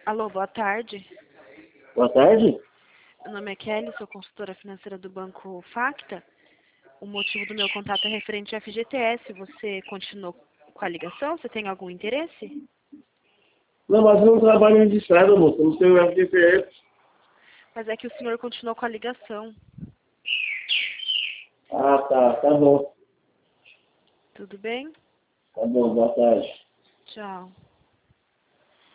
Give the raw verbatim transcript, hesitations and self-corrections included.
Alô, boa tarde. Boa tarde. Meu nome é Kelly, sou consultora financeira do Banco Facta. O motivo do meu contato é referente ao F G T S. Você continuou com a ligação? Você tem algum interesse? Não, mas eu não trabalho registrado, moço. Eu não tenho F G T S. Mas é que o senhor continuou com a ligação. Ah, tá. Tá bom. Tudo bem? Tá bom. Boa tarde. Tchau.